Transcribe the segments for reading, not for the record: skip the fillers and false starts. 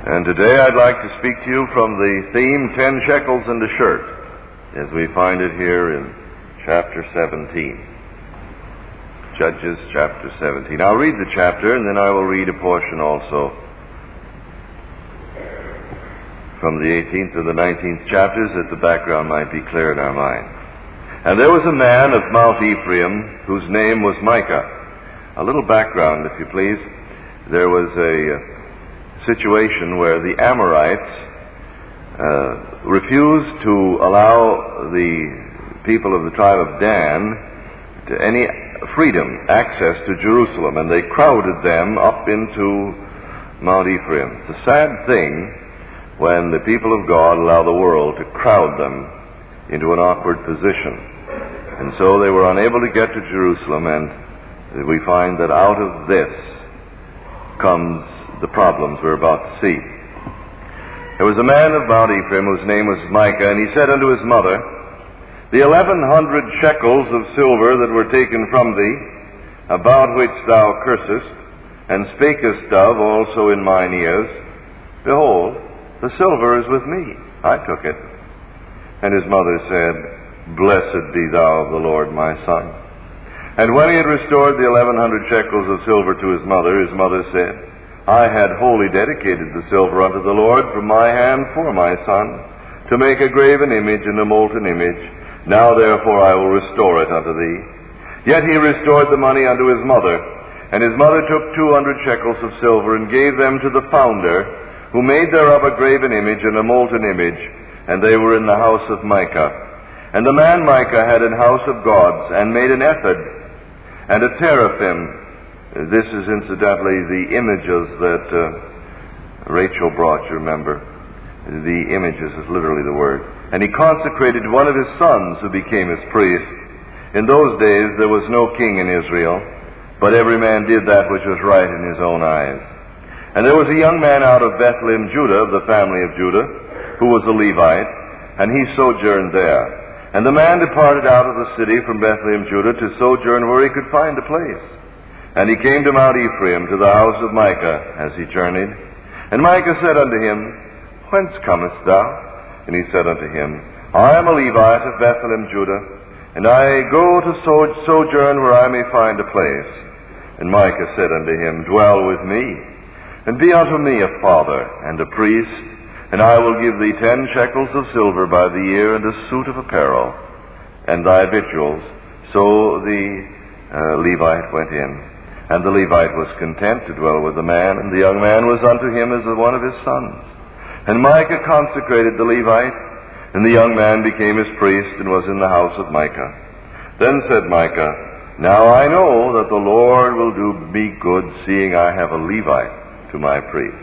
And today I'd like to speak to you from the theme 10 shekels and a shirt, as we find it here in chapter 17. Judges chapter 17. I'll read the chapter and then I will read a portion also from the 18th to the 19th chapters, that the background might be clear in our mind. And there was a man of Mount Ephraim whose name was Micah. A little background, if you please. There was a situation where the Amorites refused to allow the people of the tribe of Dan to any freedom, access to Jerusalem, and they crowded them up into Mount Ephraim. It's a sad thing when the people of God allow the world to crowd them into an awkward position. And so they were unable to get to Jerusalem, and we find that out of this comes the problems we're about to see. There was a man of Mount Ephraim whose name was Micah, and he said unto his mother, The 1,100 shekels of silver that were taken from thee, about which thou cursest, and spakest of also in mine ears, behold, the silver is with me. I took it. And his mother said, Blessed be thou of the Lord, my son. And when he had restored the 1,100 shekels of silver to his mother said, I had wholly dedicated the silver unto the Lord from my hand for my son, to make a graven image and a molten image. Now therefore I will restore it unto thee. Yet he restored the money unto his mother. And his mother took 200 shekels of silver, and gave them to the founder, who made thereof a graven image and a molten image, and they were in the house of Micah. And the man Micah had an house of gods, and made an ephod, and a teraphim. This is incidentally the images that Rachel brought, you remember. The images is literally the word. And he consecrated one of his sons, who became his priest. In those days there was no king in Israel, but every man did that which was right in his own eyes. And there was a young man out of Bethlehem, Judah, of the family of Judah, who was a Levite, and he sojourned there. And the man departed out of the city from Bethlehem, Judah, to sojourn where he could find a place. And he came to Mount Ephraim, to the house of Micah, as he journeyed. And Micah said unto him, Whence comest thou? And he said unto him, I am a Levite of Bethlehem, Judah, and I go to sojourn where I may find a place. And Micah said unto him, Dwell with me, and be unto me a father and a priest, and I will give thee 10 shekels of silver by the year, and a suit of apparel, and thy victuals. So the Levite went in, and the Levite was content to dwell with the man, and the young man was unto him as one of his sons. And Micah consecrated the Levite, and the young man became his priest, and was in the house of Micah. Then said Micah, Now I know that the Lord will do me good, seeing I have a Levite to my priest.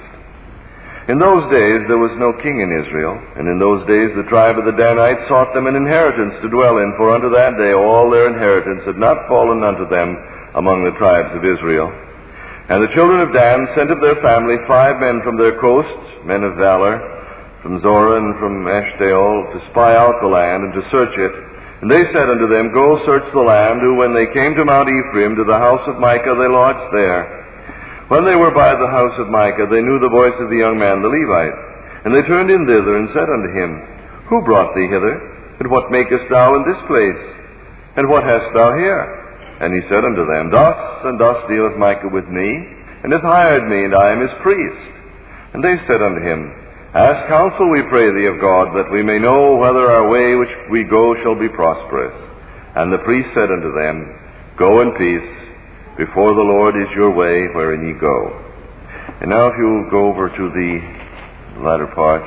In those days there was no king in Israel, and in those days the tribe of the Danites sought them an inheritance to dwell in, for unto that day all their inheritance had not fallen unto them among the tribes of Israel. And the children of Dan sent of their family 5 men from their coasts, men of valor, from Zorah and from Eshtaol, to spy out the land and to search it. And they said unto them, Go search the land, who when they came to Mount Ephraim, to the house of Micah, they lodged there. When they were by the house of Micah, they knew the voice of the young man the Levite. And they turned in thither, and said unto him, Who brought thee hither? And what makest thou in this place? And what hast thou here? And he said unto them, Thus and thus dealeth Micah with me, and hath hired me, and I am his priest. And they said unto him, Ask counsel, we pray thee, of God, that we may know whether our way which we go shall be prosperous. And the priest said unto them, Go in peace. Before the Lord is your way wherein ye go. And now if you'll go over to the latter part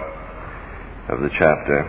of the chapter.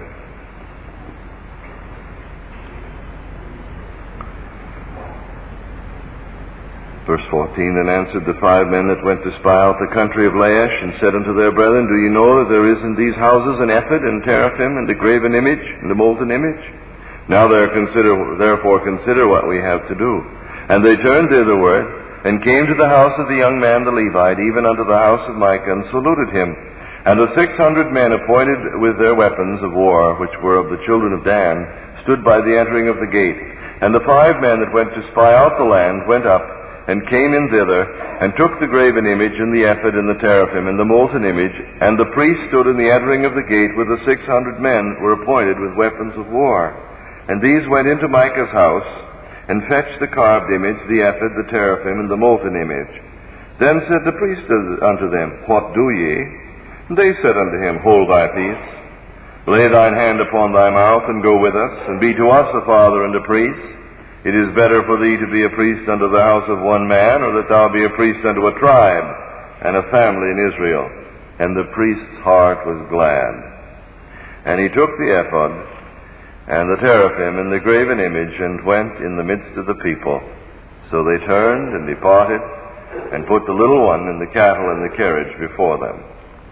Verse 14, Then answered the 5 men that went to spy out the country of Laish, and said unto their brethren, Do ye know that there is in these houses an ephod, and teraphim, and a graven image, and a molten image? Now therefore consider what we have to do. And they turned thitherward, and came to the house of the young man the Levite, even unto the house of Micah, and saluted him. And the 600 men appointed with their weapons of war, which were of the children of Dan, stood by the entering of the gate. And the 5 men that went to spy out the land went up, and came in thither, and took the graven image, and the ephod, and the teraphim, and the molten image, and the priest stood in the entering of the gate with the 600 men were appointed with weapons of war. And these went into Micah's house, and fetched the carved image, the ephod, the teraphim, and the molten image. Then said the priest unto them, What do ye? And they said unto him, Hold thy peace. Lay thine hand upon thy mouth, and go with us, and be to us a father and a priest. It is better for thee to be a priest unto the house of one man, or that thou be a priest unto a tribe and a family in Israel. And the priest's heart was glad. And he took the ephod and the teraphim and the graven image, and went in the midst of the people. So they turned and departed, and put the little one and the cattle in the carriage before them.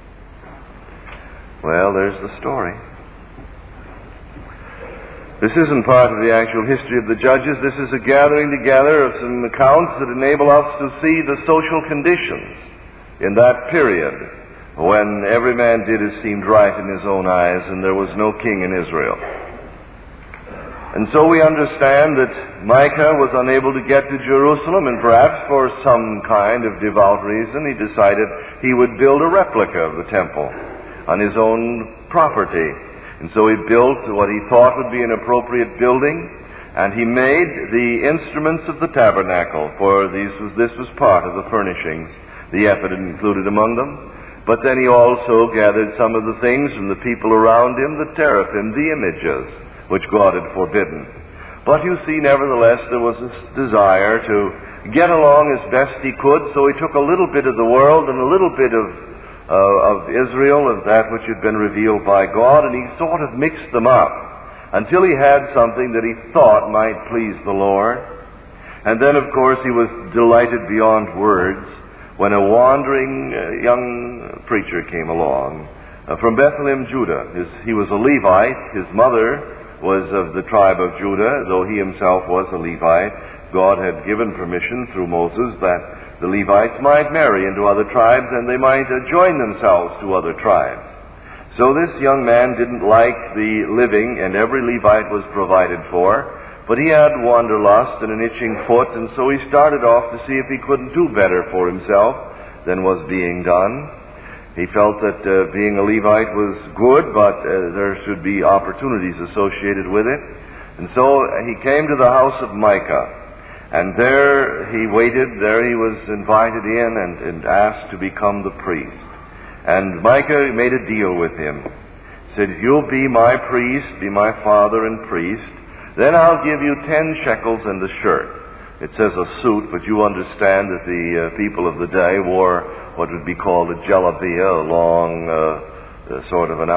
Well, there's the story. This isn't part of the actual history of the judges. This is a gathering together of some accounts that enable us to see the social conditions in that period when every man did as seemed right in his own eyes and there was no king in Israel. And so we understand that Micah was unable to get to Jerusalem, and perhaps for some kind of devout reason he decided he would build a replica of the temple on his own property. And so he built what he thought would be an appropriate building, and he made the instruments of the tabernacle, for this was part of the furnishings, the ephod included among them. But then he also gathered some of the things from the people around him, the teraphim, the images, which God had forbidden. But you see, nevertheless, there was this desire to get along as best he could, so he took a little bit of the world and a little bit of Israel, of that which had been revealed by God, and he sort of mixed them up until he had something that he thought might please the Lord. And then, of course, he was delighted beyond words when a wandering young preacher came along from Bethlehem, Judah. He was a Levite. His mother was of the tribe of Judah, though he himself was a Levite. God had given permission through Moses that the Levites might marry into other tribes, and they might join themselves to other tribes. So this young man didn't like the living, and every Levite was provided for, but he had wanderlust and an itching foot, and so he started off to see if he couldn't do better for himself than was being done. He felt that being a Levite was good, but there should be opportunities associated with it. And so he came to the house of Micah. And there he waited, there he was invited in and asked to become the priest. And Micah made a deal with him. Said, You'll be my priest, be my father and priest, then I'll give you 10 shekels and a shirt. It says a suit, but you understand that the people of the day wore what would be called a jalabia, a long, sort of an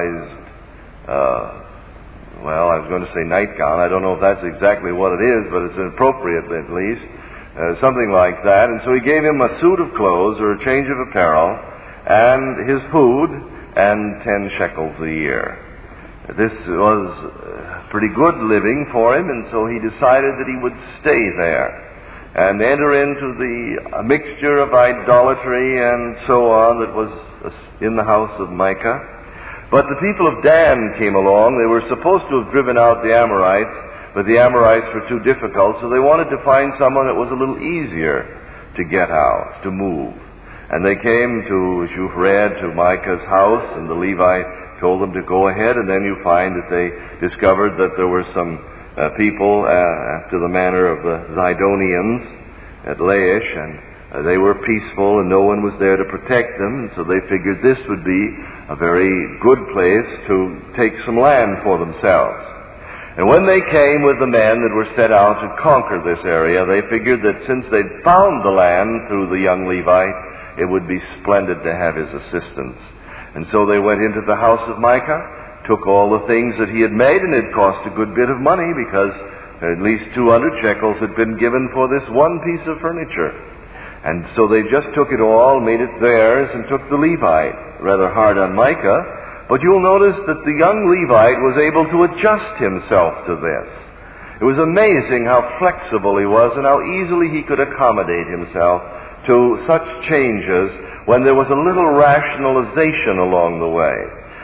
outsized, well, I was going to say nightgown. I don't know if that's exactly what it is, but it's appropriate at least. Something like that. And so he gave him a suit of clothes or a change of apparel and his food and 10 shekels a year. This was pretty good living for him, and so he decided that he would stay there and enter into the mixture of idolatry and so on that was in the house of Micah. But the people of Dan came along. They were supposed to have driven out the Amorites, but the Amorites were too difficult, so they wanted to find someone that was a little easier to get out, to move. And they came to, as you've read, to Micah's house, and the Levite told them to go ahead, and then you find that they discovered that there were some people after the manner of the Zidonians at Laish, and they were peaceful, and no one was there to protect them, so they figured this would be a very good place to take some land for themselves. And when they came with the men that were set out to conquer this area, they figured that since they'd found the land through the young Levite, it would be splendid to have his assistance. And so they went into the house of Micah, took all the things that he had made, and it cost a good bit of money because at least 200 shekels had been given for this one piece of furniture. And so they just took it all, made it theirs, and took the Levite. Rather hard on Micah, but you'll notice that the young Levite was able to adjust himself to this. It was amazing how flexible he was and how easily he could accommodate himself to such changes when there was a little rationalization along the way.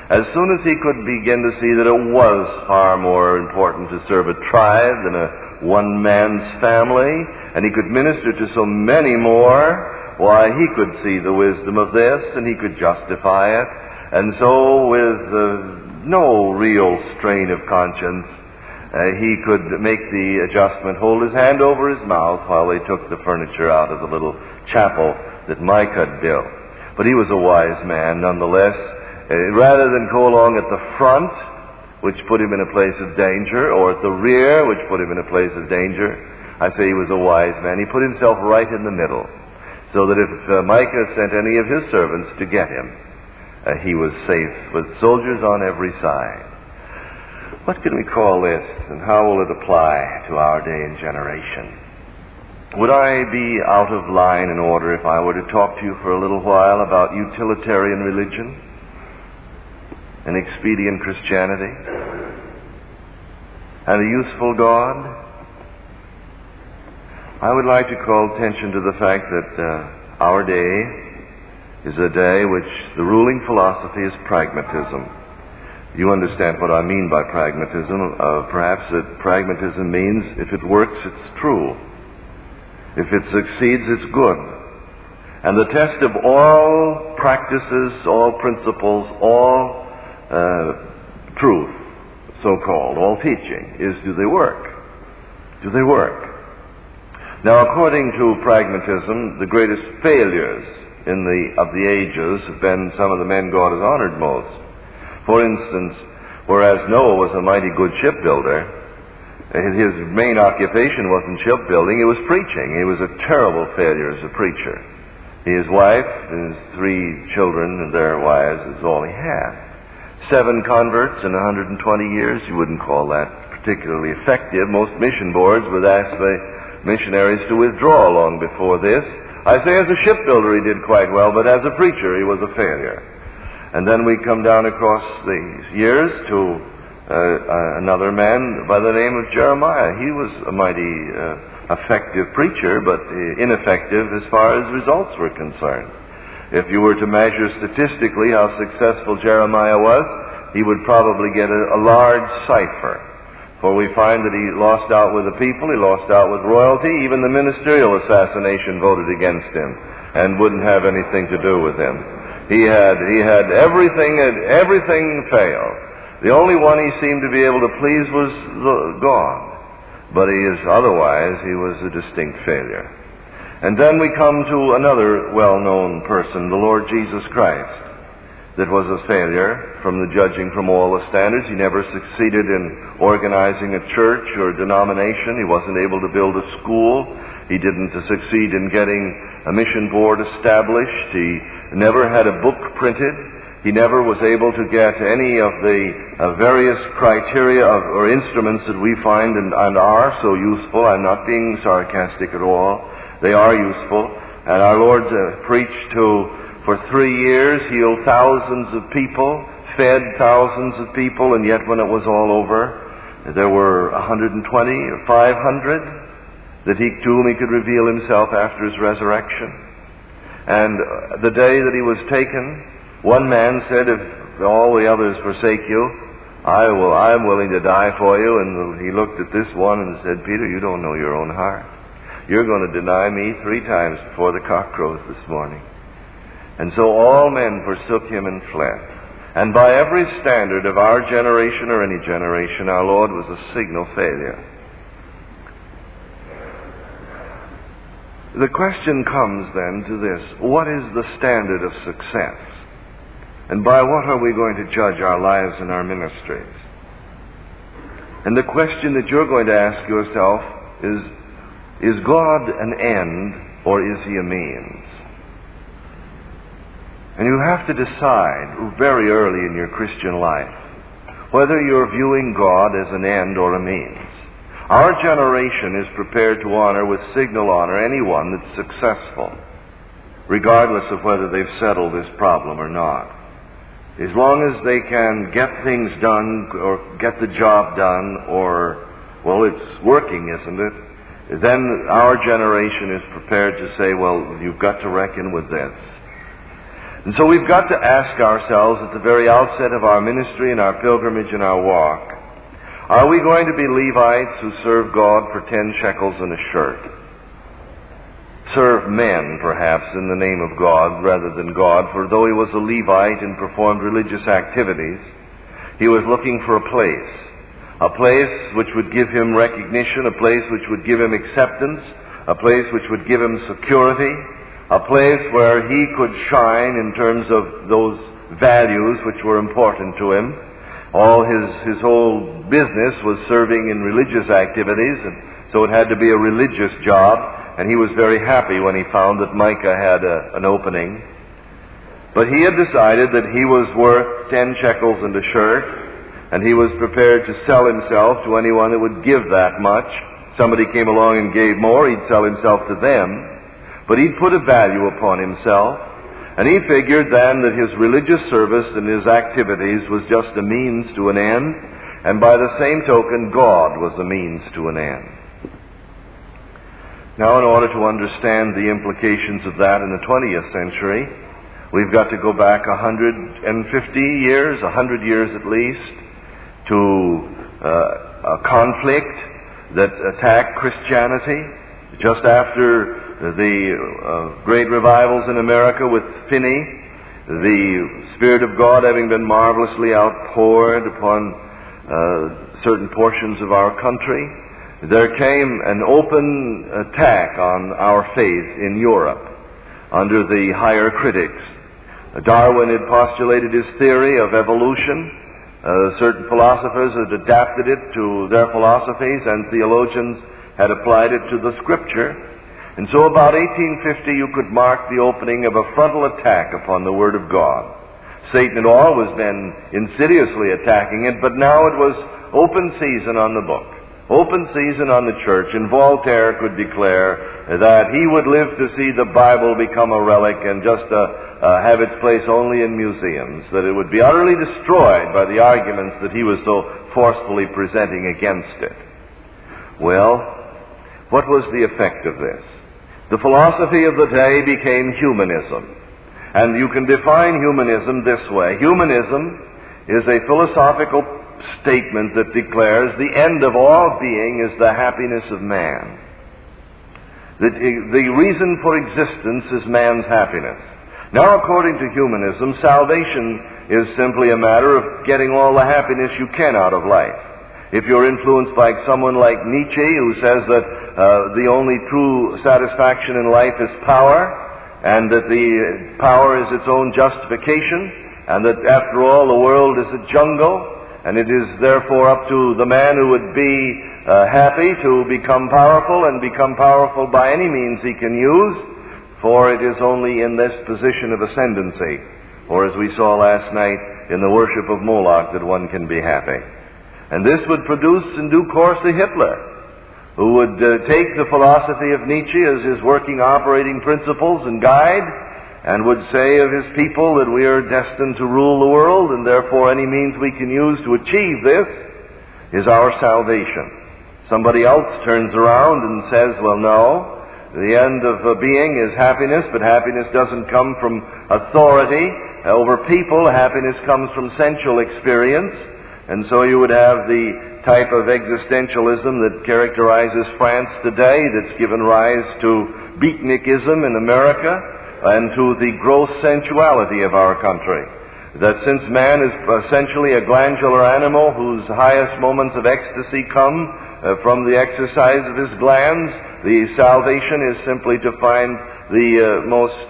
As soon as he could begin to see that it was far more important to serve a tribe than a one-man's family, and he could minister to so many more, why, he could see the wisdom of this, and he could justify it. And so, with no real strain of conscience, he could make the adjustment, hold his hand over his mouth while they took the furniture out of the little chapel that Micah had built. But he was a wise man nonetheless. Rather than go along at the front, which put him in a place of danger, or at the rear, which put him in a place of danger, I say he was a wise man. He put himself right in the middle, so that if Micah sent any of his servants to get him, he was safe with soldiers on every side. What can we call this, and how will it apply to our day and generation? Would I be out of line in order if I were to talk to you for a little while about utilitarian religion and expedient Christianity and a useful God? I would like to call attention to the fact that our day is a day which the ruling philosophy is pragmatism. You understand what I mean by pragmatism. Perhaps that pragmatism means if it works, it's true. If it succeeds, it's good. And the test of all practices, all principles, all truth, so-called, all teaching, is do they work? Do they work? Now, according to pragmatism, the greatest failures of the ages have been some of the men God has honored most. For instance, whereas Noah was a mighty good shipbuilder, his main occupation wasn't shipbuilding, it was preaching. He was a terrible failure as a preacher. His wife, his 3 children, and their wives is all he had. 7 converts in 120 years, you wouldn't call that particularly effective. Most mission boards would ask the missionaries to withdraw long before this. I say as a shipbuilder he did quite well, but as a preacher he was a failure. And then we come down across these years to another man by the name of Jeremiah. He was a mighty effective preacher, but ineffective as far as results were concerned. If you were to measure statistically how successful Jeremiah was, he would probably get a large cipher. For we find that he lost out with the people, he lost out with royalty, even the ministerial assassination voted against him and wouldn't have anything to do with him. He had everything failed. The only one he seemed to be able to please was God. But otherwise, he was a distinct failure. And then we come to another well-known person, the Lord Jesus Christ, that was a failure judging from all the standards. He never succeeded in organizing a church or a denomination. He wasn't able to build a school. He didn't succeed in getting a mission board established. He never had a book printed. He never was able to get any of the various criteria or instruments that we find and are so useful. I'm not being sarcastic at all. They are useful. And our Lord preached for 3 years, healed thousands of people, fed thousands of people, and yet when it was all over, there were 120 or 500 to whom he could reveal himself after his resurrection. And the day that he was taken, one man said, if all the others forsake you, I'm willing to die for you. And he looked at this one and said, Peter, you don't know your own heart. You're going to deny me 3 times before the cock crows this morning. And so all men forsook him and fled. And by every standard of our generation or any generation, our Lord was a signal failure. The question comes then to this: what is the standard of success? And by what are we going to judge our lives and our ministries? And the question that you're going to ask yourself is God an end or is he a means? And you have to decide very early in your Christian life whether you're viewing God as an end or a means. Our generation is prepared to honor with signal honor anyone that's successful, regardless of whether they've settled this problem or not. As long as they can get things done or get the job done well, it's working, isn't it? Then our generation is prepared to say, well, you've got to reckon with this. And so we've got to ask ourselves at the very outset of our ministry and our pilgrimage and our walk, are we going to be Levites who serve God for 10 shekels and a shirt? Serve men, perhaps, in the name of God rather than God, for though he was a Levite and performed religious activities, he was looking for a place which would give him recognition, a place which would give him acceptance, a place which would give him security, a place where he could shine in terms of those values which were important to him. All his whole business was serving in religious activities, and so it had to be a religious job, and he was very happy when he found that Micah had an opening. But he had decided that he was worth 10 shekels and a shirt, and he was prepared to sell himself to anyone that would give that much. Somebody came along and gave more, he'd sell himself to them. But he'd put a value upon himself, and he figured then that his religious service and his activities was just a means to an end, and by the same token, God was a means to an end. Now, in order to understand the implications of that in the 20th century, we've got to go back 150 years, 100 years at least, to a conflict that attacked Christianity just after the great revivals in America with Finney, the Spirit of God having been marvelously outpoured upon certain portions of our country. There came an open attack on our faith in Europe under the higher critics. Darwin had postulated his theory of evolution. Certain philosophers had adapted it to their philosophies, and theologians had applied it to the Scripture. And so about 1850 you could mark the opening of a frontal attack upon the Word of God. Satan had always been insidiously attacking it, but now it was open season on the book, open season on the church, and Voltaire could declare that he would live to see the Bible become a relic and just have its place only in museums, that it would be utterly destroyed by the arguments that he was so forcefully presenting against it. Well, what was the effect of this? The philosophy of the day became humanism. And you can define humanism this way. Humanism is a philosophical statement that declares the end of all being is the happiness of man. The reason for existence is man's happiness. Now, according to humanism, salvation is simply a matter of getting all the happiness you can out of life. If you're influenced by someone like Nietzsche, who says that the only true satisfaction in life is power, and that the power is its own justification, and that after all the world is a jungle, and it is therefore up to the man who would be happy to become powerful, and become powerful by any means he can use, for it is only in this position of ascendancy, or as we saw last night in the worship of Moloch, that one can be happy. And this would produce in due course a Hitler, who would take the philosophy of Nietzsche as his working operating principles and guide, and would say of his people that we are destined to rule the world, and therefore any means we can use to achieve this is our salvation. Somebody else turns around and says, well, no, the end of being is happiness, but happiness doesn't come from authority over people. Happiness comes from sensual experience. And so you would have the type of existentialism that characterizes France today, that's given rise to beatnikism in America and to the gross sensuality of our country. That since man is essentially a glandular animal whose highest moments of ecstasy come from the exercise of his glands, the salvation is simply to find the most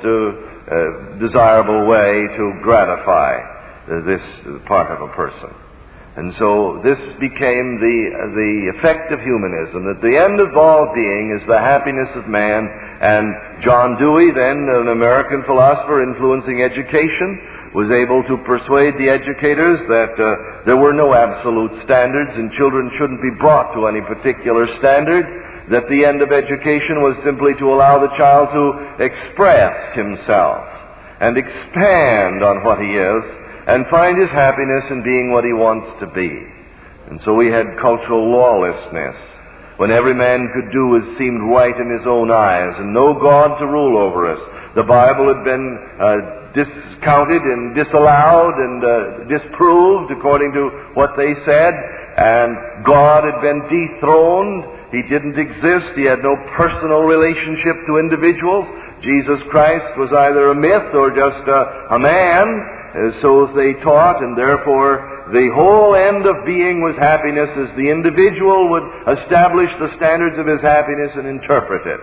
desirable way to gratify this part of a person. And so this became the effect of humanism, that the end of all being is the happiness of man. And John Dewey, then an American philosopher influencing education, was able to persuade the educators that there were no absolute standards and children shouldn't be brought to any particular standard, that the end of education was simply to allow the child to express himself and expand on what he is, and find his happiness in being what he wants to be. And so we had cultural lawlessness, when every man could do as seemed right in his own eyes, and no God to rule over us, The Bible had been discounted and disallowed and disproved according to what they said, and God had been dethroned. He didn't exist. He had no personal relationship to individuals. Jesus Christ was either a myth or just a man, so they taught, and therefore the whole end of being was happiness, as the individual would establish the standards of his happiness and interpret it.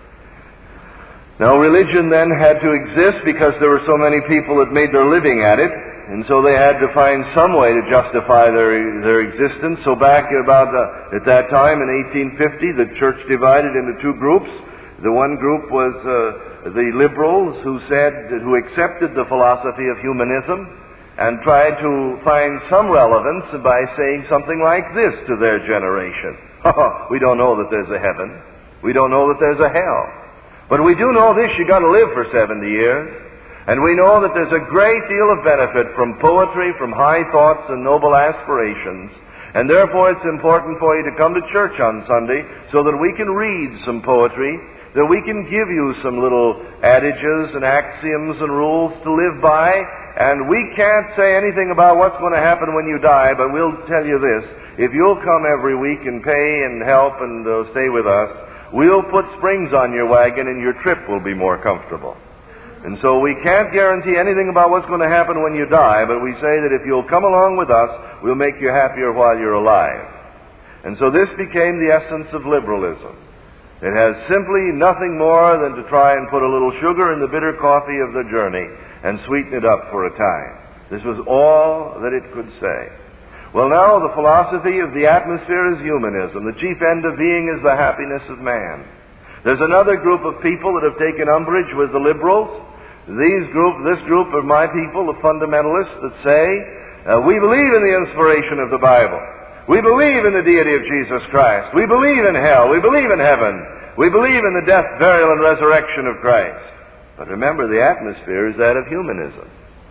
Now, religion then had to exist because there were so many people that made their living at it, and so they had to find some way to justify their existence. So back about at that time in 1850, the church divided into two groups. The one group was the liberals who accepted the philosophy of humanism and tried to find some relevance by saying something like this to their generation. We don't know that there's a heaven. We don't know that there's a hell. But we do know this: you got to live for 70 years. And we know that there's a great deal of benefit from poetry, from high thoughts and noble aspirations. And therefore it's important for you to come to church on Sunday so that we can read some poetry, that we can give you some little adages and axioms and rules to live by. And we can't say anything about what's going to happen when you die, but we'll tell you this: if you'll come every week and pay and help and stay with us, we'll put springs on your wagon and your trip will be more comfortable. And so we can't guarantee anything about what's going to happen when you die, but we say that if you'll come along with us, we'll make you happier while you're alive. And so this became the essence of liberalism. It has simply nothing more than to try and put a little sugar in the bitter coffee of the journey and sweeten it up for a time. This was all that it could say. Well, now the philosophy of the atmosphere is humanism. The chief end of being is the happiness of man. There's another group of people that have taken umbrage with the liberals. This group are my people, the fundamentalists, that say, we believe in the inspiration of the Bible. We believe in the deity of Jesus Christ. We believe in hell. We believe in heaven. We believe in the death, burial, and resurrection of Christ. But remember, the atmosphere is that of humanism.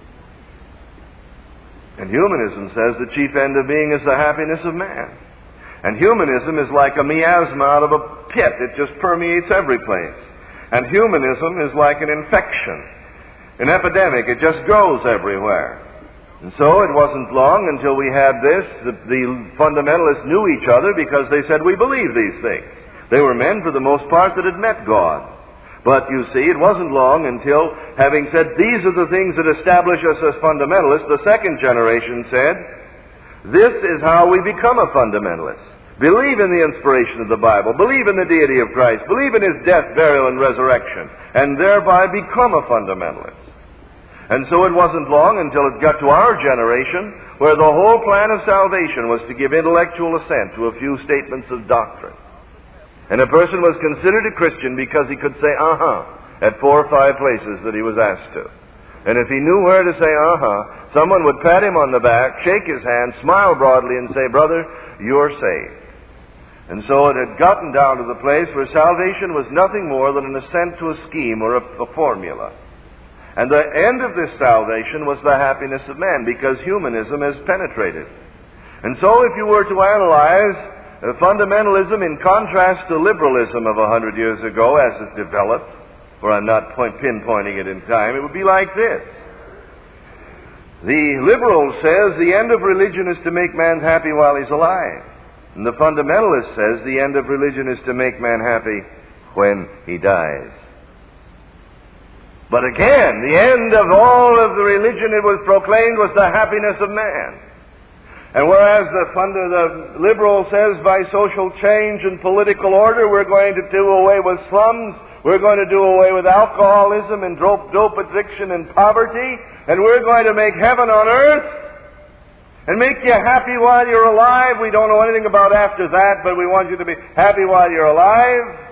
And humanism says the chief end of being is the happiness of man. And humanism is like a miasma out of a pit. It just permeates every place. And humanism is like an infection, an epidemic. It just goes everywhere. And so it wasn't long until we had this. The fundamentalists knew each other because they said, we believe these things. They were men, for the most part, that had met God. But you see, it wasn't long until, having said, these are the things that establish us as fundamentalists, the second generation said, this is how we become a fundamentalist. Believe in the inspiration of the Bible. Believe in the deity of Christ. Believe in His death, burial, and resurrection. And thereby become a fundamentalist. And so it wasn't long until it got to our generation, where the whole plan of salvation was to give intellectual assent to a few statements of doctrine. And a person was considered a Christian because he could say, at 4 or 5 places that he was asked to. And if he knew where to say, someone would pat him on the back, shake his hand, smile broadly, and say, brother, you're saved. And so it had gotten down to the place where salvation was nothing more than an assent to a scheme or a formula. And the end of this salvation was the happiness of man, because humanism has penetrated. And so if you were to analyze fundamentalism in contrast to liberalism of 100 years ago as it developed, for I'm not pinpointing it in time, it would be like this. The liberal says the end of religion is to make man happy while he's alive. And the fundamentalist says the end of religion is to make man happy when he dies. But again, the end of all of the religion, it was proclaimed, was the happiness of man. And whereas the liberal says by social change and political order we're going to do away with slums, we're going to do away with alcoholism and dope addiction and poverty, and we're going to make heaven on earth and make you happy while you're alive. We don't know anything about after that, but we want you to be happy while you're alive.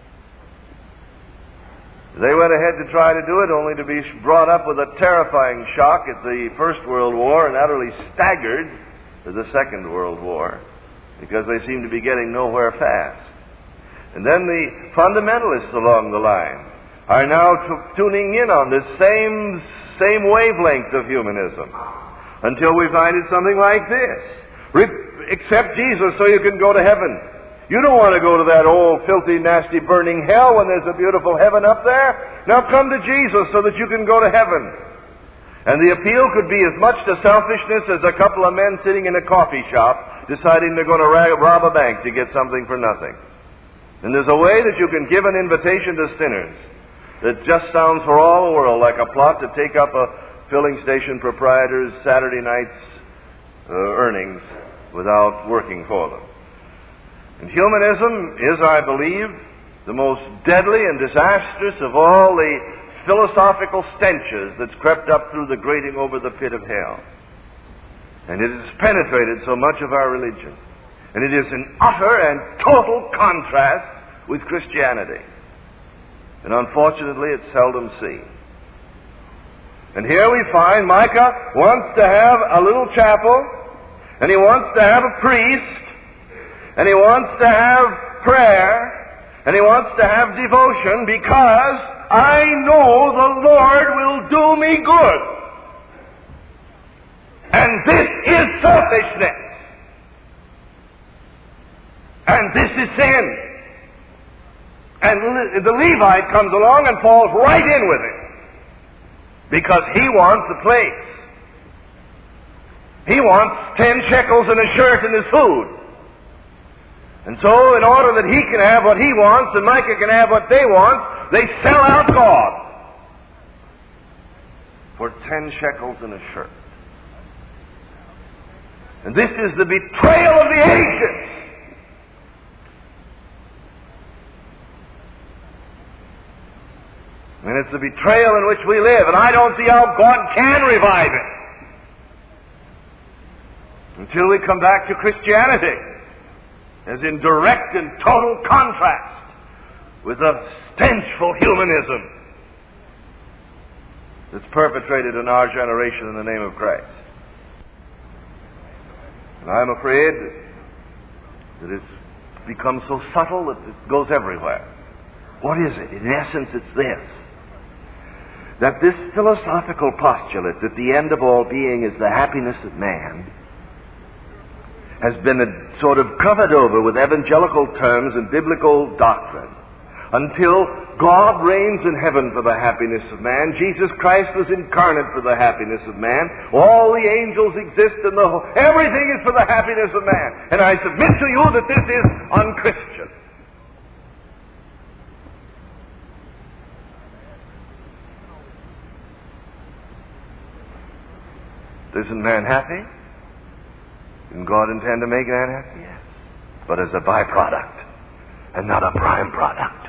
They went ahead to try to do it, only to be brought up with a terrifying shock at the First World War and utterly staggered to the Second World War, because they seemed to be getting nowhere fast. And then the fundamentalists along the line are now tuning in on this same wavelength of humanism, until we find it something like this. Accept Jesus so you can go to heaven. You don't want to go to that old, filthy, nasty, burning hell when there's a beautiful heaven up there. Now come to Jesus so that you can go to heaven. And the appeal could be as much to selfishness as a couple of men sitting in a coffee shop deciding they're going to rob a bank to get something for nothing. And there's a way that you can give an invitation to sinners that just sounds for all the world like a plot to take up a filling station proprietor's Saturday night's earnings without working for them. And humanism is, I believe, the most deadly and disastrous of all the philosophical stenches that's crept up through the grating over the pit of hell. And it has penetrated so much of our religion. And it is in utter and total contrast with Christianity. And unfortunately, it's seldom seen. And here we find Micah wants to have a little chapel, and he wants to have a priest, and he wants to have prayer, and he wants to have devotion, because I know the Lord will do me good. And this is selfishness. And this is sin. And the Levite comes along and falls right in with it, because he wants a place. He wants 10 shekels and a shirt and his food. And so, in order that he can have what he wants and Micah can have what they want, they sell out God for 10 shekels and a shirt. And this is the betrayal of the ages. And it's the betrayal in which we live, and I don't see how God can revive it until we come back to Christianity, as in direct and total contrast with the stenchful humanism that's perpetrated in our generation in the name of Christ. And I'm afraid that it's become so subtle that it goes everywhere. What is it? In essence, it's this: that this philosophical postulate that the end of all being is the happiness of man has been sort of covered over with evangelical terms and biblical doctrine until God reigns in heaven for the happiness of man. Jesus Christ was incarnate for the happiness of man. All the angels exist in the whole. Everything is for the happiness of man. And I submit to you that this is unchristian. Isn't man happy? Didn't God intend to make man happy? Yes. But as a byproduct and not a prime product.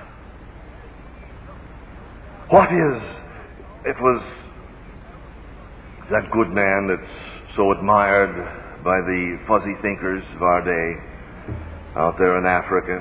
What is, it was that good man that's so admired by the fuzzy thinkers of our day out there in Africa,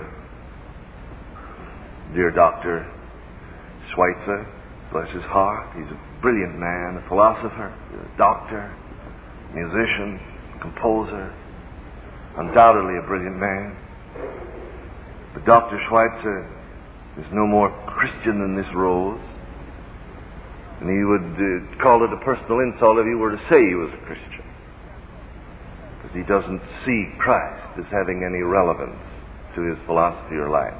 dear Dr. Schweitzer, bless his heart. He's a brilliant man, a philosopher, a doctor, musician, composer, undoubtedly a brilliant man. But Dr. Schweitzer is no more Christian than this rose. And he would call it a personal insult if he were to say he was a Christian, because he doesn't see Christ as having any relevance to his philosophy or life.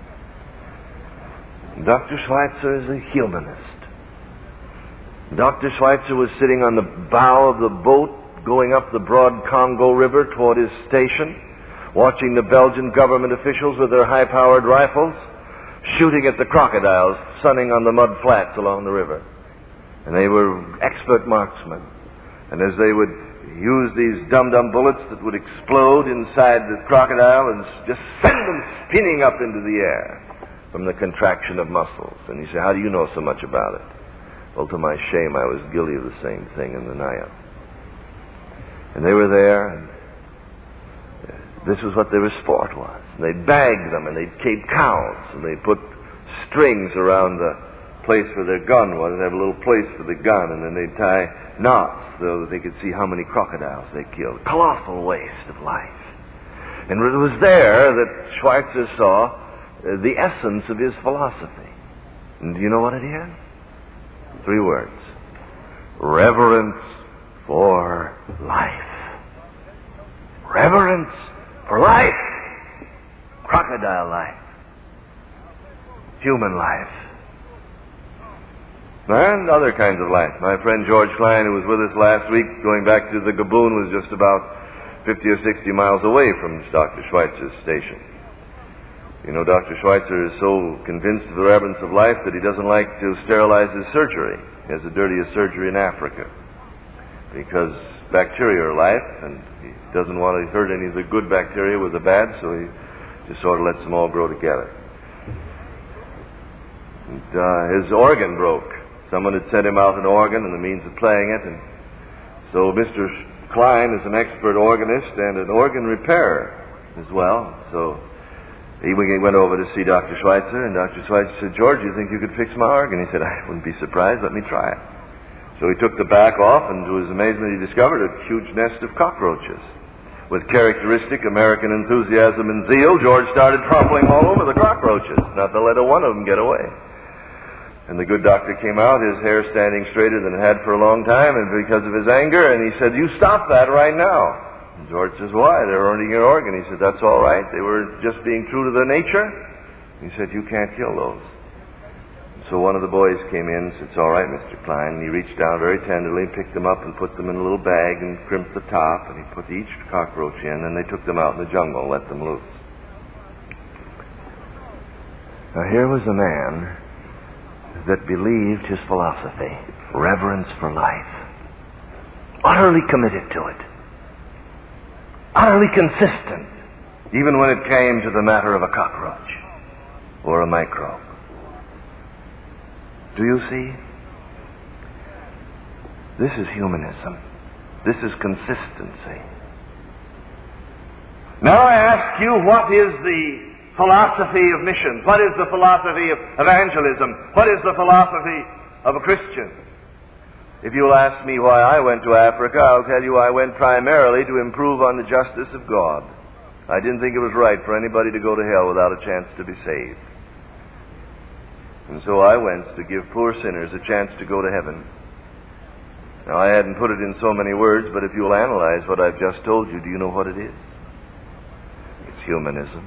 And Dr. Schweitzer is a humanist. Dr. Schweitzer was sitting on the bow of the boat going up the broad Congo River toward his station, watching the Belgian government officials with their high-powered rifles shooting at the crocodiles sunning on the mud flats along the river. And they were expert marksmen. And as they would use these dum-dum bullets that would explode inside the crocodile and just send them spinning up into the air from the contraction of muscles. And he said, "How do you know so much about it?" Well, to my shame, I was guilty of the same thing in the Nile. And they were there, and this was what their sport was. And they'd bag them, and they'd keep counts, and they'd put strings around the place where their gun was, and have a little place for the gun, and then they'd tie knots so that they could see how many crocodiles they killed. Colossal waste of life. And it was there that Schweitzer saw the essence of his philosophy. And do you know what it is? 3 words: reverence for life. Reverence for life. human life. And other kinds of life. My friend George Klein, who was with us last week, going back to the Gaboon, was just about 50 or 60 miles away from Dr. Schweitzer's station. You know, Dr. Schweitzer is so convinced of the reverence of life that he doesn't like to sterilize his surgery. He has the dirtiest surgery in Africa because bacteria are life, and he doesn't want to hurt any of the good bacteria with the bad, so he just sort of lets them all grow together. And, his organ broke. Someone had sent him out an organ and the means of playing it, and so Mr. Klein is an expert organist and an organ repairer as well. So he went over to see Dr. Schweitzer, and Dr. Schweitzer said, "George, you think you could fix my organ?" He said, "I wouldn't be surprised. Let me try it." So he took the back off, and to his amazement he discovered a huge nest of cockroaches. With characteristic American enthusiasm and zeal, George started trampling all over the cockroaches, not to let one of them get away. And the good doctor came out, his hair standing straighter than it had for a long time, and because of his anger, and he said, "You stop that right now." And George says, "Why? They're earning your organ." He said, "That's all right. They were just being true to their nature." He said, "You can't kill those." So one of the boys came in and said, "It's all right, Mr. Klein." And he reached down very tenderly, picked them up and put them in a little bag and crimped the top, and he put each cockroach in, and they took them out in the jungle and let them loose. Now here was a man that believed his philosophy, reverence for life, utterly committed to it, utterly consistent, even when it came to the matter of a cockroach or a microbe. Do you see? This is humanism. This is consistency. Now I ask you, what is the philosophy of missions? What is the philosophy of evangelism? What is the philosophy of a Christian? If you'll ask me why I went to Africa, I'll tell you I went primarily to improve on the justice of God. I didn't think it was right for anybody to go to hell without a chance to be saved. And so I went to give poor sinners a chance to go to heaven. Now, I hadn't put it in so many words, but if you'll analyze what I've just told you, do you know what it is? It's humanism.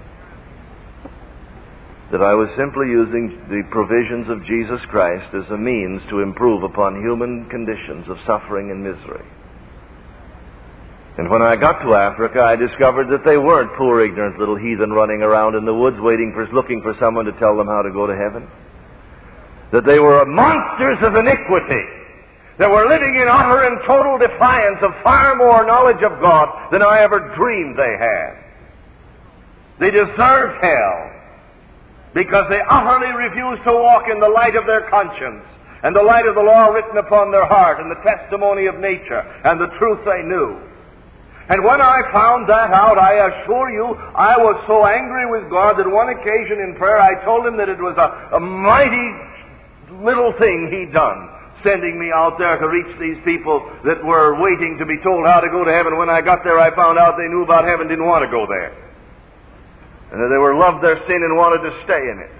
That I was simply using the provisions of Jesus Christ as a means to improve upon human conditions of suffering and misery. And when I got to Africa, I discovered that they weren't poor, ignorant little heathen running around in the woods looking for someone to tell them how to go to heaven. That they were monsters of iniquity, that were living in utter and total defiance of far more knowledge of God than I ever dreamed they had. They deserved hell because they utterly refused to walk in the light of their conscience and the light of the law written upon their heart and the testimony of nature and the truth they knew. And when I found that out, I assure you, I was so angry with God that one occasion in prayer I told Him that it was a mighty little thing He'd done, sending me out there to reach these people that were waiting to be told how to go to heaven. When I got there, I found out they knew about heaven, didn't want to go there. And that they loved their sin and wanted to stay in it.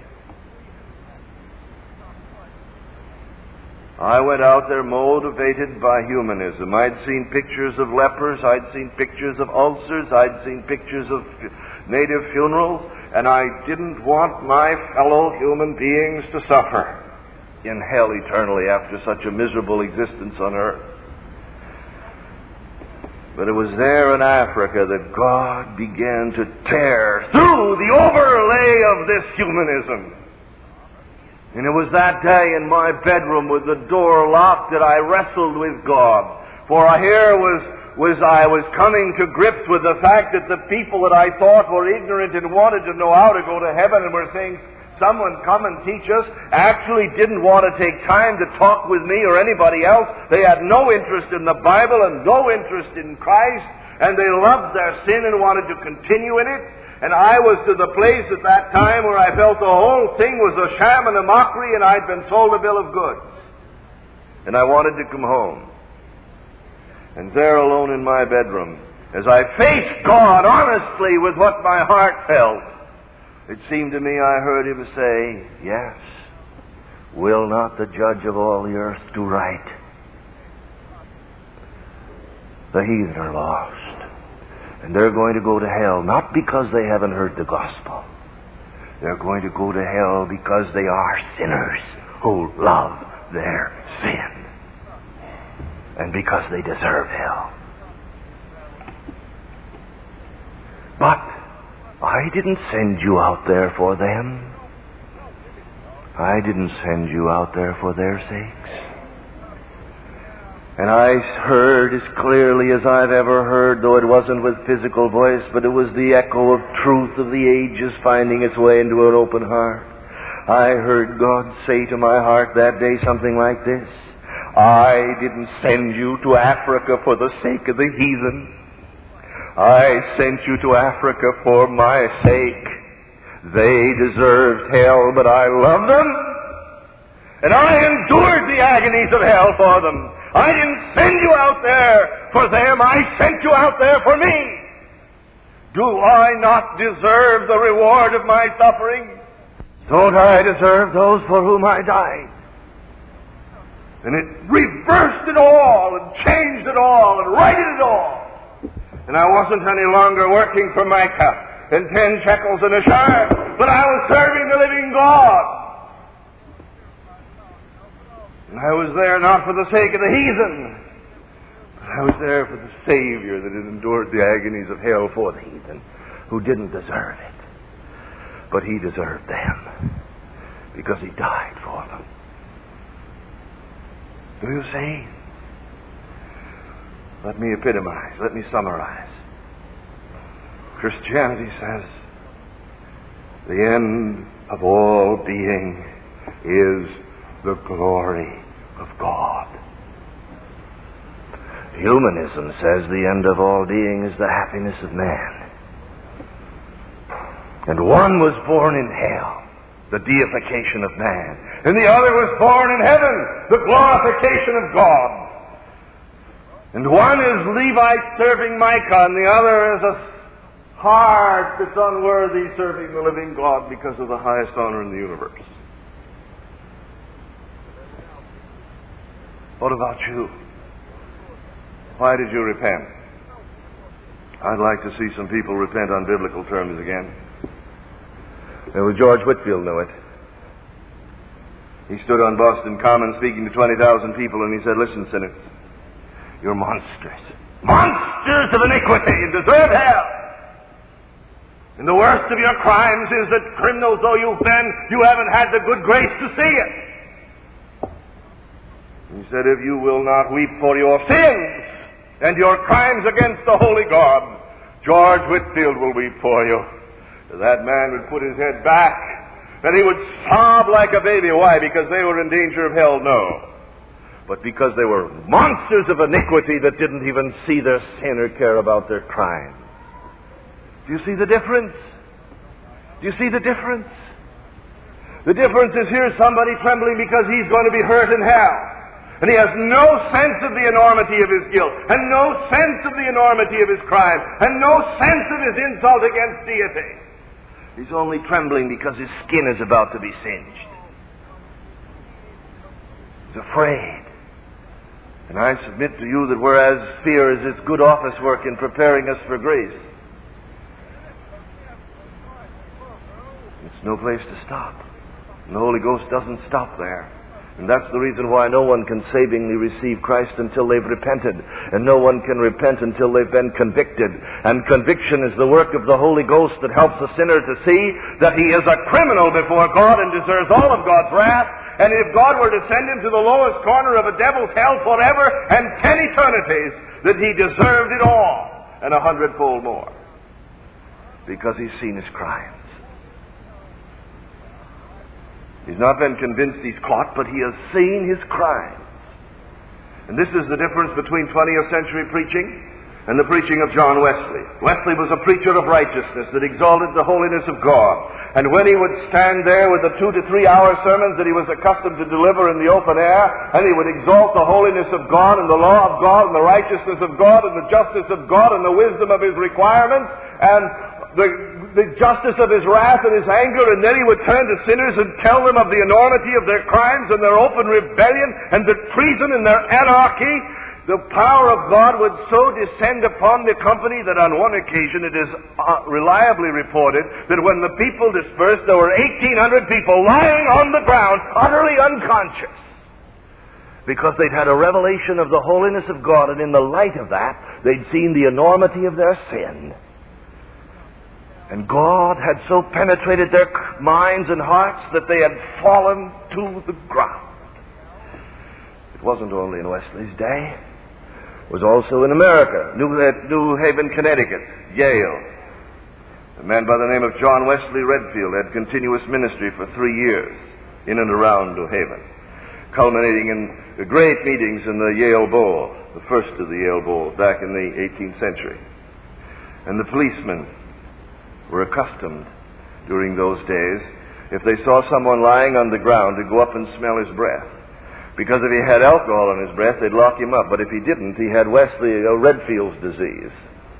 I went out there motivated by humanism. I'd seen pictures of lepers, I'd seen pictures of ulcers, I'd seen pictures of native funerals, and I didn't want my fellow human beings to suffer in hell eternally after such a miserable existence on earth. But it was there in Africa that God began to tear through the overlay of this humanism. And it was that day in my bedroom with the door locked that I wrestled with God. For here I was coming to grips with the fact that the people that I thought were ignorant and wanted to know how to go to heaven and were saying, "Someone come and teach us," actually didn't want to take time to talk with me or anybody else. They had no interest in the Bible and no interest in Christ, and they loved their sin and wanted to continue in it. And I was to the place at that time where I felt the whole thing was a sham and a mockery, and I'd been sold a bill of goods. And I wanted to come home. And there alone in my bedroom, as I faced God honestly with what my heart felt, it seemed to me I heard Him say, "Yes, will not the judge of all the earth do right?" The heathen are lost, and they're going to go to hell, not because they haven't heard the gospel, They're going to go to hell because they are sinners who love their sin. And because they deserve hell. But I didn't send you out there for them. I didn't send you out there for their sakes. And I heard as clearly as I've ever heard, though it wasn't with physical voice, but it was the echo of truth of the ages finding its way into an open heart. I heard God say to my heart that day something like this: I didn't send you to Africa for the sake of the heathen. I sent you to Africa for my sake. They deserved hell, but I loved them, and I endured the agonies of hell for them. I didn't send you out there for them. I sent you out there for me. Do I not deserve the reward of my suffering? Don't I deserve those for whom I died? And it reversed it all and changed it all and righted it all. And I wasn't any longer working for Micah and 10 shekels and a shard, but I was serving the living God. And I was there not for the sake of the heathen, but I was there for the Savior that had endured the agonies of hell for the heathen, who didn't deserve it. But He deserved them, because He died for them. Do you see? Let me epitomize, let me summarize. Christianity says the end of all being is the glory of God. Humanism says the end of all being is the happiness of man. And one was born in hell, the deification of man, and the other was born in heaven, the glorification of God. And one is Levite serving Micah, and the other is a heart that's unworthy serving the living God because of the highest honor in the universe. What about you? Why did you repent? I'd like to see some people repent on biblical terms again. Well, George Whitefield knew it. He stood on Boston Common speaking to 20,000 people, and he said, "Listen, sinners, you're monsters. Monsters of iniquity, and deserve hell. And the worst of your crimes is that, criminals though you've been, you haven't had the good grace to see it." He said, "If you will not weep for your sins and your crimes against the holy God, George Whitefield will weep for you." That man would put his head back and he would sob like a baby. Why? Because they were in danger of hell? No. But because they were monsters of iniquity that didn't even see their sin or care about their crime. Do you see the difference? Do you see the difference? The difference is here's somebody trembling because he's going to be hurt in hell. And he has no sense of the enormity of his guilt, and no sense of the enormity of his crime, and no sense of his insult against deity. He's only trembling because his skin is about to be singed. He's afraid. And I submit to you that whereas fear is its good office work in preparing us for grace, it's no place to stop. And the Holy Ghost doesn't stop there. And that's the reason why no one can savingly receive Christ until they've repented. And no one can repent until they've been convicted. And conviction is the work of the Holy Ghost that helps a sinner to see that he is a criminal before God and deserves all of God's wrath. And if God were to send him to the lowest corner of a devil's hell forever and 10 eternities, that he deserved it all and 100-fold more. Because he's seen his crimes. He's not been convinced he's caught, but he has seen his crimes. And this is the difference between 20th century preaching and the preaching of John Wesley. Wesley was a preacher of righteousness that exalted the holiness of God. And when he would stand there with the 2 to 3 hour sermons that he was accustomed to deliver in the open air, and he would exalt the holiness of God and the law of God and the righteousness of God and the justice of God and the wisdom of his requirements and the justice of his wrath and his anger, and then he would turn to sinners and tell them of the enormity of their crimes and their open rebellion and their treason and their anarchy. the power of God would so descend upon the company that on one occasion it is reliably reported that when the people dispersed, there were 1,800 people lying on the ground, utterly unconscious, because they'd had a revelation of the holiness of God, and in the light of that, they'd seen the enormity of their sin. And God had so penetrated their minds and hearts that they had fallen to the ground. It wasn't only in Wesley's day. It was also in America. New Haven, Connecticut, Yale. A man by the name of John Wesley Redfield had continuous ministry for 3 years in and around New Haven, culminating in the great meetings in the Yale Bowl, the first of the Yale Bowls back in the 18th century. And the policemen were accustomed during those days, if they saw someone lying on the ground, to go up and smell his breath. Because if he had alcohol in his breath, they'd lock him up. But if he didn't, he had Redfield's disease.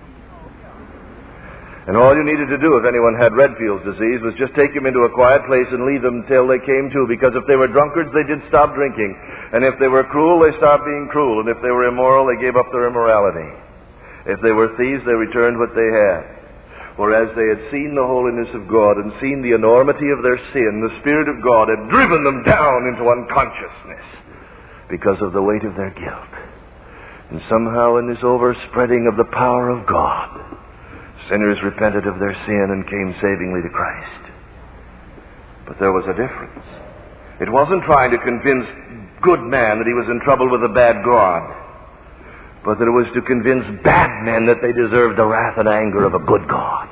And all you needed to do if anyone had Redfield's disease was just take him into a quiet place and leave them until they came to. Because if they were drunkards, they did stop drinking. And if they were cruel, they stopped being cruel. And if they were immoral, they gave up their immorality. If they were thieves, they returned what they had. For as they had seen the holiness of God and seen the enormity of their sin, the Spirit of God had driven them down into unconsciousness because of the weight of their guilt. And somehow in this overspreading of the power of God, sinners repented of their sin and came savingly to Christ. But there was a difference. It wasn't trying to convince good man that he was in trouble with a bad God, but that it was to convince bad men that they deserved the wrath and anger of a good God.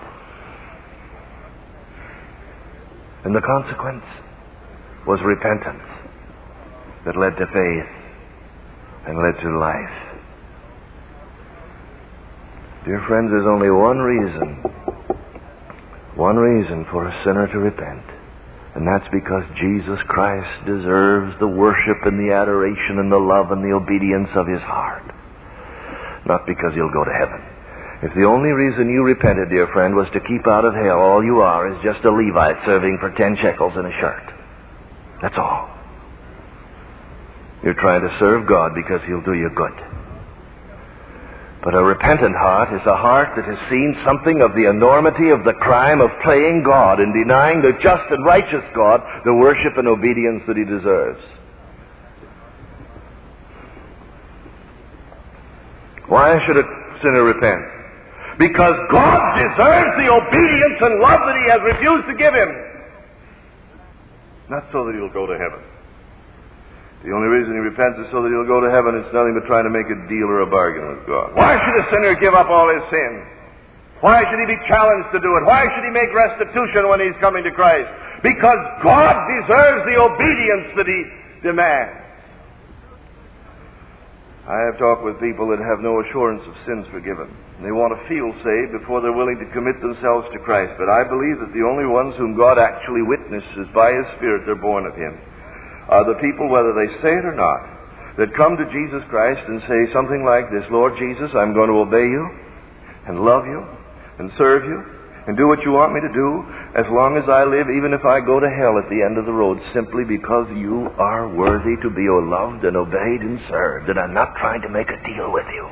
And the consequence was repentance that led to faith and led to life. Dear friends, there's only one reason for a sinner to repent, and that's because Jesus Christ deserves the worship and the adoration and the love and the obedience of his heart. Not because you'll go to heaven. If the only reason you repented, dear friend, was to keep out of hell, all you are is just a Levite serving for 10 shekels in a shirt. That's all. You're trying to serve God because he'll do you good. But a repentant heart is a heart that has seen something of the enormity of the crime of playing God and denying the just and righteous God the worship and obedience that he deserves. Why should a sinner repent? Because God deserves the obedience and love that he has refused to give him. Not so that he'll go to heaven. The only reason he repents is so that he'll go to heaven. It's nothing but trying to make a deal or a bargain with God. Why should a sinner give up all his sin? Why should he be challenged to do it? Why should he make restitution when he's coming to Christ? Because God deserves the obedience that he demands. I have talked with people that have no assurance of sins forgiven. They want to feel saved before they're willing to commit themselves to Christ. But I believe that the only ones whom God actually witnesses by his Spirit they're born of him are the people, whether they say it or not, that come to Jesus Christ and say something like this: Lord Jesus, I'm going to obey you and love you and serve you and do what you want me to do as long as I live, even if I go to hell at the end of the road, simply because you are worthy to be loved and obeyed and served, and I'm not trying to make a deal with you.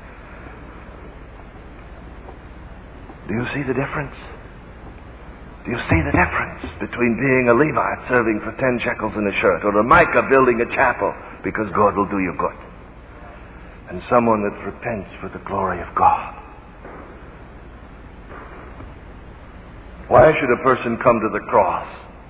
Do you see the difference? Do you see the difference between being a Levite serving for 10 shekels in a shirt, or a Micah building a chapel because God will do you good, and someone that repents for the glory of God? Why should a person come to the cross?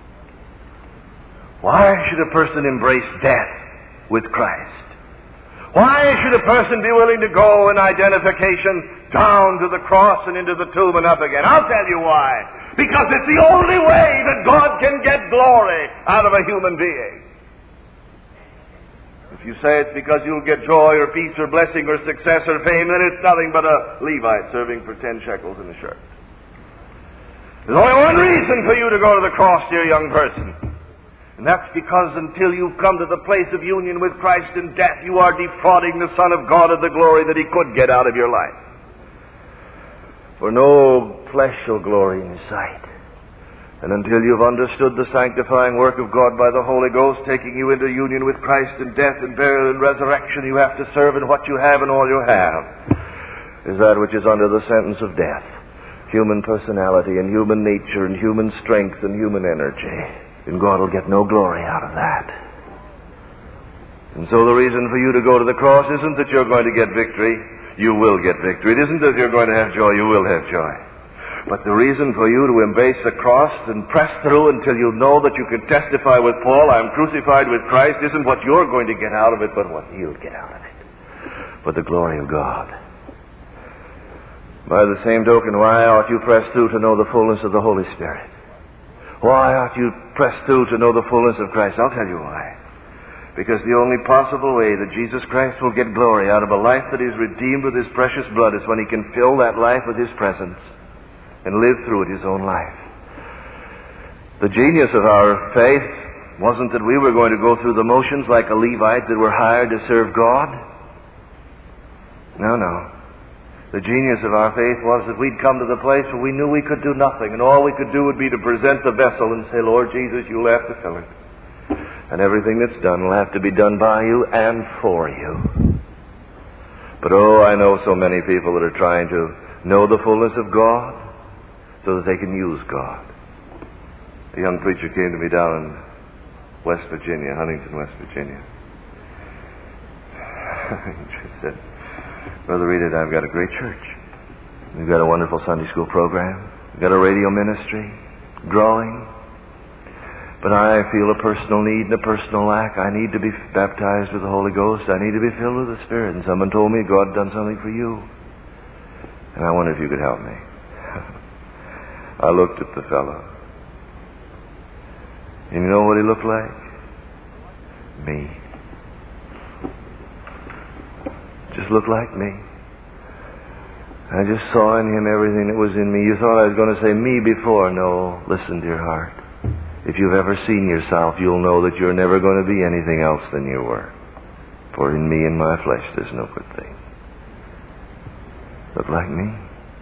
Why should a person embrace death with Christ? Why should a person be willing to go in identification down to the cross and into the tomb and up again? I'll tell you why. Because it's the only way that God can get glory out of a human being. If you say it's because you'll get joy or peace or blessing or success or fame, then it's nothing but a Levite serving for 10 shekels in a shirt. There's only one reason for you to go to the cross, dear young person. And that's because until you've come to the place of union with Christ in death, you are defrauding the Son of God of the glory that he could get out of your life. For no flesh shall glory in his sight. And until you've understood the sanctifying work of God by the Holy Ghost, taking you into union with Christ in death and burial and resurrection, you have to serve in what you have, and all you have is that which is under the sentence of death. Human personality and human nature and human strength and human energy. And God will get no glory out of that. And so the reason for you to go to the cross isn't that you're going to get victory. You will get victory. It isn't that you're going to have joy. You will have joy. But the reason for you to embrace the cross and press through until you know that you can testify with Paul, I'm crucified with Christ, isn't what you're going to get out of it, but what He'll get out of it. For the glory of God. By the same token, why ought you press through to know the fullness of the Holy Spirit? Why ought you press through to know the fullness of Christ? I'll tell you why. Because the only possible way that Jesus Christ will get glory out of a life that is redeemed with His precious blood is when He can fill that life with His presence and live through it His own life. The genius of our faith wasn't that we were going to go through the motions like a Levite that were hired to serve God. No. The genius of our faith was that we'd come to the place where we knew we could do nothing, and all we could do would be to present the vessel and say, Lord Jesus, you'll have to fill it. And everything that's done will have to be done by you and for you. But I know so many people that are trying to know the fullness of God so that they can use God. A young preacher came to me down in West Virginia, Huntington, West Virginia. He said, Brother Reed, I've got a great church. We've got a wonderful Sunday school program. We've got a radio ministry, growing. But I feel a personal need and a personal lack. I need to be baptized with the Holy Ghost. I need to be filled with the Spirit. And someone told me God had done something for you. And I wonder if you could help me. I looked at the fellow. And you know what he looked like? Me. Just looked like me. I just saw in him everything that was in me. You thought I was going to say me before. No, listen, dear heart. If you've ever seen yourself, you'll know that you're never going to be anything else than you were. For in me and my flesh there's no good thing. Look like me.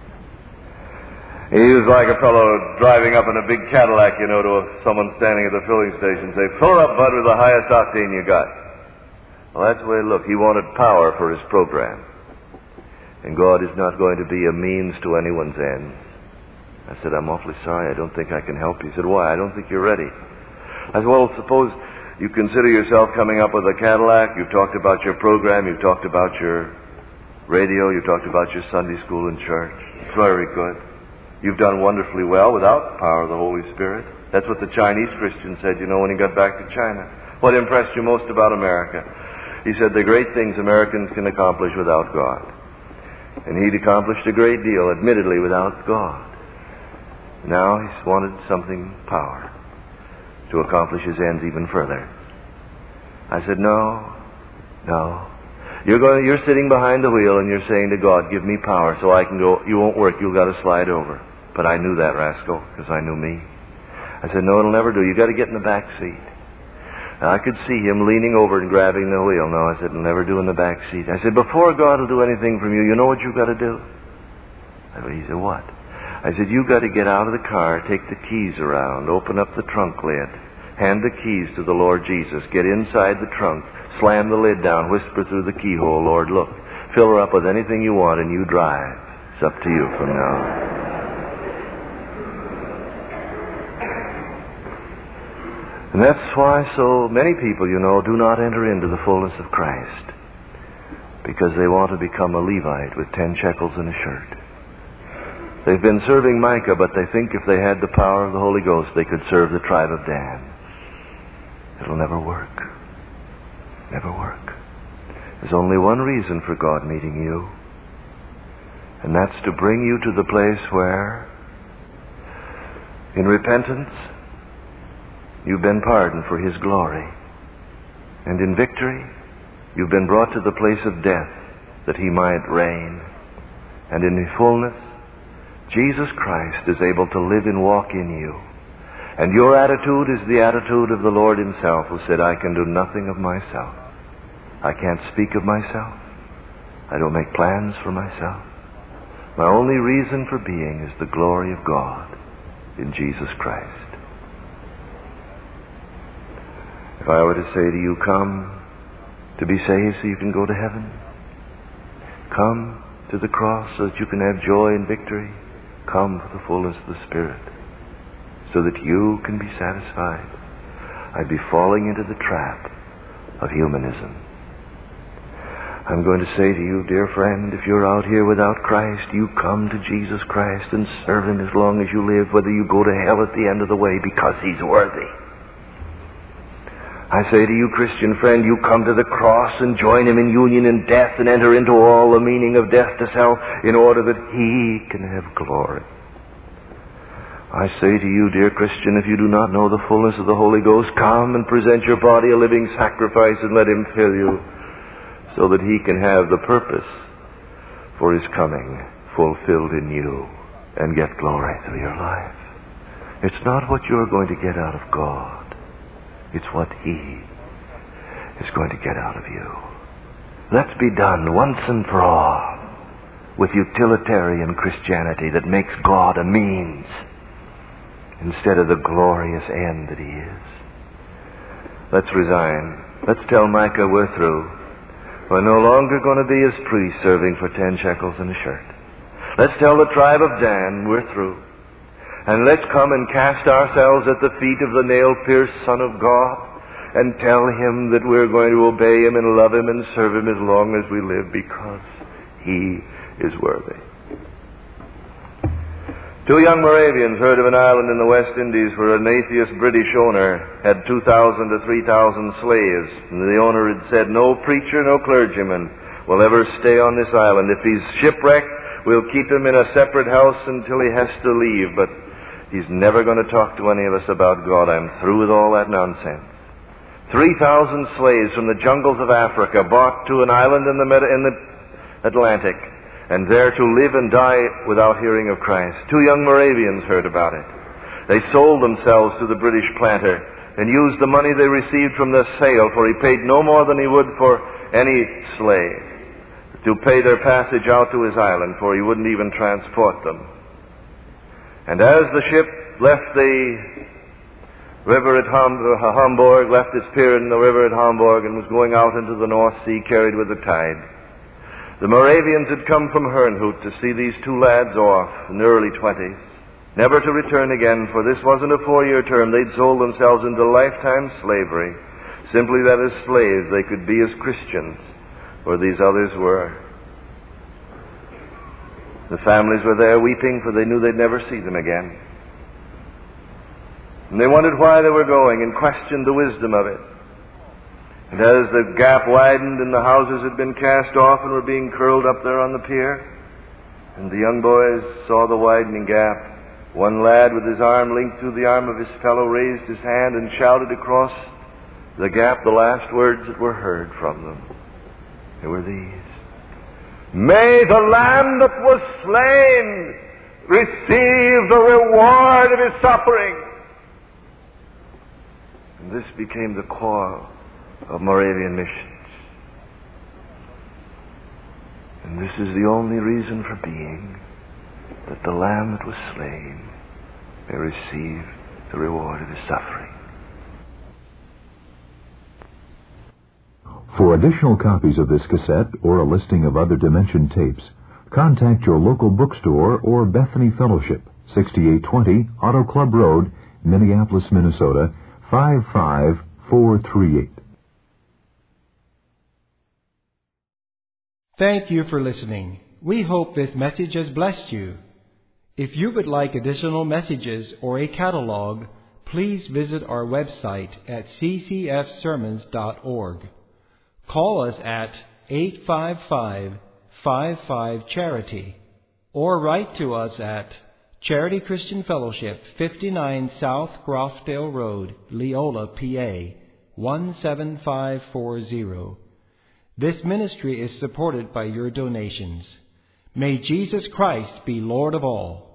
He was like a fellow driving up in a big Cadillac, to someone standing at the filling station. Say, fill her up, bud, with the highest octane you got. Well, that's the way it looked. He wanted power for his program. And God is not going to be a means to anyone's ends. I said, I'm awfully sorry. I don't think I can help you. He said, why? I don't think you're ready. I said, well, suppose you consider yourself coming up with a Cadillac. You've talked about your program. You've talked about your radio. You've talked about your Sunday school and church. It's very good. You've done wonderfully well without the power of the Holy Spirit. That's what the Chinese Christian said, when he got back to China. What impressed you most about America? He said, the great things Americans can accomplish without God. And he'd accomplished a great deal, admittedly, without God. Now he's wanted something power to accomplish his ends even further. I said, no. You're sitting behind the wheel and you're saying to God, give me power so I can go. You won't work. You've got to slide over. But I knew that rascal because I knew me. I said, no, it'll never do. You've got to get in the back seat. And I could see him leaning over and grabbing the wheel. No, I said, it'll never do in the back seat. I said, before God will do anything from you, you know what you've got to do? He said, what? I said, you've got to get out of the car, take the keys around, open up the trunk lid, hand the keys to the Lord Jesus, get inside the trunk, slam the lid down, whisper through the keyhole, Lord, look, fill her up with anything you want and you drive. It's up to you from now on. And that's why so many people, do not enter into the fullness of Christ. Because they want to become a Levite with 10 shekels and a shirt. They've been serving Micah, but they think if they had the power of the Holy Ghost, they could serve the tribe of Dan. It'll never work. Never work. There's only one reason for God meeting you. And that's to bring you to the place where, in repentance, you've been pardoned for His glory. And in victory, you've been brought to the place of death that He might reign. And in His fullness, Jesus Christ is able to live and walk in you. And your attitude is the attitude of the Lord Himself, who said, I can do nothing of myself. I can't speak of myself. I don't make plans for myself. My only reason for being is the glory of God in Jesus Christ. If I were to say to you, come to be saved so you can go to heaven, come to the cross so that you can have joy and victory, come for the fullness of the Spirit so that you can be satisfied, I'd be falling into the trap of humanism. I'm going to say to you, dear friend, if you're out here without Christ, you come to Jesus Christ and serve Him as long as you live, whether you go to hell at the end of the way, because He's worthy. I say to you, Christian friend, you come to the cross and join Him in union in death and enter into all the meaning of death to self in order that He can have glory. I say to you, dear Christian, if you do not know the fullness of the Holy Ghost, come and present your body a living sacrifice and let Him fill you, so that He can have the purpose for His coming fulfilled in you and get glory through your life. It's not what you're going to get out of God. It's what He is going to get out of you. Let's be done once and for all with utilitarian Christianity that makes God a means instead of the glorious end that He is. Let's resign. Let's tell Micah we're through. We're no longer going to be His priests serving for 10 shekels and a shirt. Let's tell the tribe of Dan we're through. And let's come and cast ourselves at the feet of the nail-pierced Son of God and tell Him that we're going to obey Him and love Him and serve Him as long as we live, because He is worthy. 2 young Moravians heard of an island in the West Indies where an atheist British owner had 2,000 to 3,000 slaves. And the owner had said, no preacher, no clergyman will ever stay on this island. If he's shipwrecked, we'll keep him in a separate house until he has to leave. But he's never going to talk to any of us about God. I'm through with all that nonsense. 3,000 slaves from the jungles of Africa brought to an island in the Atlantic, and there to live and die without hearing of Christ. 2 young Moravians heard about it. They sold themselves to the British planter and used the money they received from the sale, for he paid no more than he would for any slave, to pay their passage out to his island, for he wouldn't even transport them. And as the ship left the river at Hamburg, left its pier in the river at Hamburg, and was going out into the North Sea, carried with the tide, the Moravians had come from Herrnhut to see these 2 lads off in the early 20s, never to return again, for this wasn't a 4-year term. They'd sold themselves into lifetime slavery, simply that as slaves they could be as Christians, where these others were. The families were there weeping, for they knew they'd never see them again. And they wondered why they were going and questioned the wisdom of it. And as the gap widened and the houses had been cast off and were being curled up there on the pier, and the young boys saw the widening gap, one lad with his arm linked through the arm of his fellow raised his hand and shouted across the gap the last words that were heard from them. They were these: "May the Lamb that was slain receive the reward of His suffering." And this became the core of Moravian missions. And this is the only reason for being, that the Lamb that was slain may receive the reward of His suffering. For additional copies of this cassette or a listing of other Dimension tapes, contact your local bookstore or Bethany Fellowship, 6820 Auto Club Road, Minneapolis, Minnesota, 55438. Thank you for listening. We hope this message has blessed you. If you would like additional messages or a catalog, please visit our website at ccfsermons.org. Call us at 855-55-CHARITY or write to us at Charity Christian Fellowship, 59 South Groffdale Road, Leola, PA, 17540. This ministry is supported by your donations. May Jesus Christ be Lord of all.